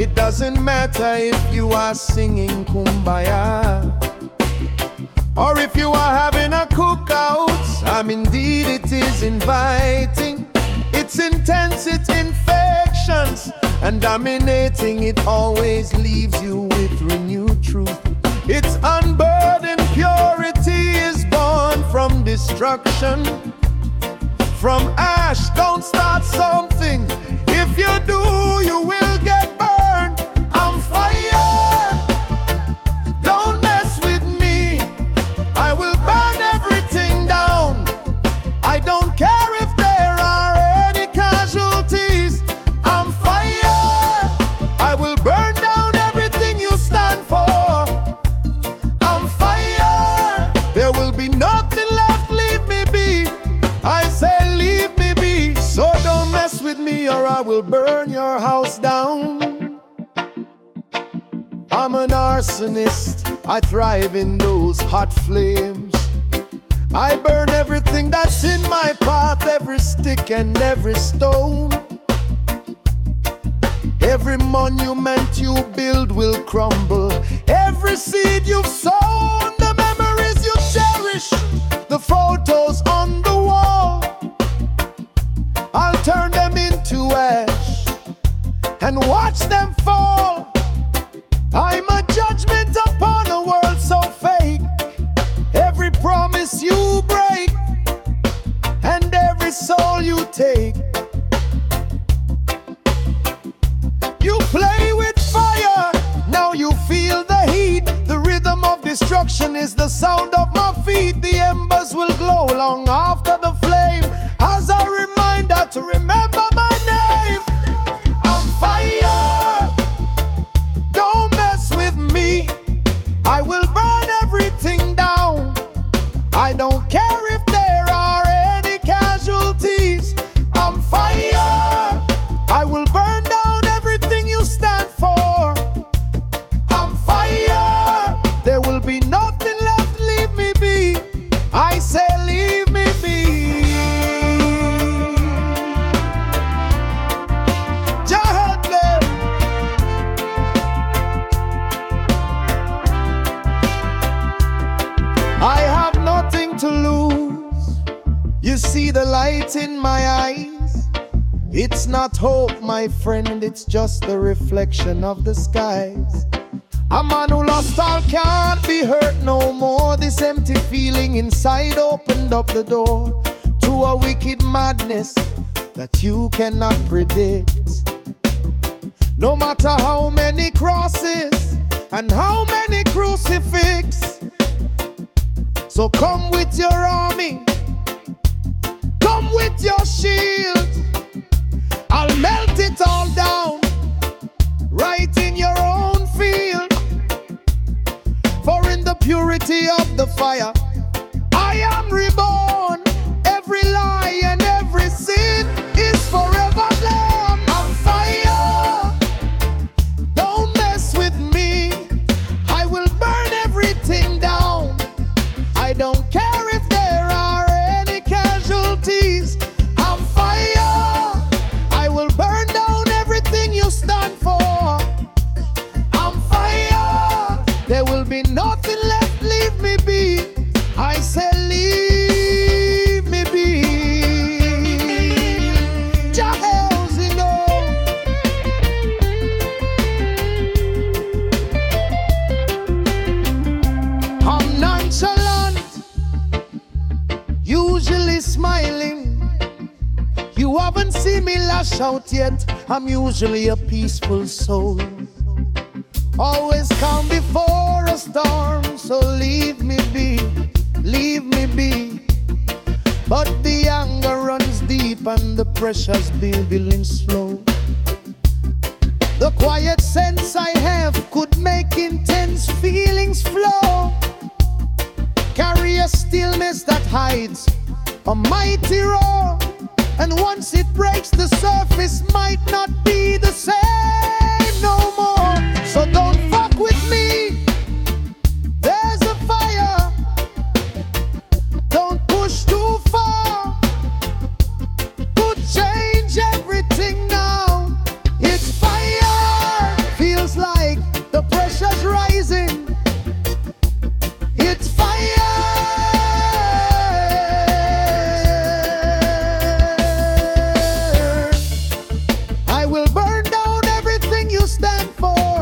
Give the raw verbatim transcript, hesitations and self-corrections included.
It doesn't matter if you are singing Kumbaya or if you are having a cookout. I'm indeed, it is inviting. It's intense, it's infections, and dominating. It always leaves you with renewed truth. It's unburdened purity is born from destruction. From ash, don't start something. If you do, you will get burned. I'm fire. Don't mess with me. I will burn everything down. I don't care if there are any casualties. I'm fire. I will burn down everything you stand for. I'm fire. There will be nothing left. Leave me be. I say leave me be. So don't mess with me or I will burn your house down. I'm an arsonist. I thrive in those hot flames. I burn everything that's in my path, every stick and every stone. Every monument you build will crumble. Every seed you've sown, the memories you cherish, the photos on the wall, I'll turn them into ash and watch them fall. I'm a judgment upon a world so fake. Every promise you break and every soul you take. You play with fire, now you feel the heat. The rhythm of destruction is the sound of my feet. The embers will glow long after the flame, as a reminder to remember my name. I'm fire. Don't mess with me. I will burn everything down. I don't care if there are any casualties. I'm fire. I will burn down everything you stand for. I'm fire. There will be nothing left. Leave me be. I say leave me be. Jahadle. I have nothing to lose. You see the light in my eyes. It's not hope, my friend, it's just the reflection of the skies. A man who lost all can't be hurt no more. This empty feeling inside opened up the door to a wicked madness that you cannot predict. No matter how many crosses and how many crucifix. So come with your army, come with your shield. I'll melt it all down, right in your own field. For in the purity of the fire, I am reborn. Every lie and every sin is forever gone. I'm fire. Don't mess with me. I will burn everything down. I don't care if there are any casualties. I'm fire. I will burn down everything you stand for. I'm fire. There will be nothing left. Leave me be. I say leave me be. Jahels, you know. I'm nonchalant, usually smiling. You haven't seen me lash out yet. I'm usually a peaceful soul, always calm before a storm. So leave me be, leave me be. But the anger runs deep and the pressure's building slow. The quiet sense I have could make intense feelings flow. Carry a stillness that hides a mighty roar. And once it breaks, the surface might not be the same no more. So don't fuck with me. There's a fire. Don't push too far. Could change everything now. It's fire. stand for.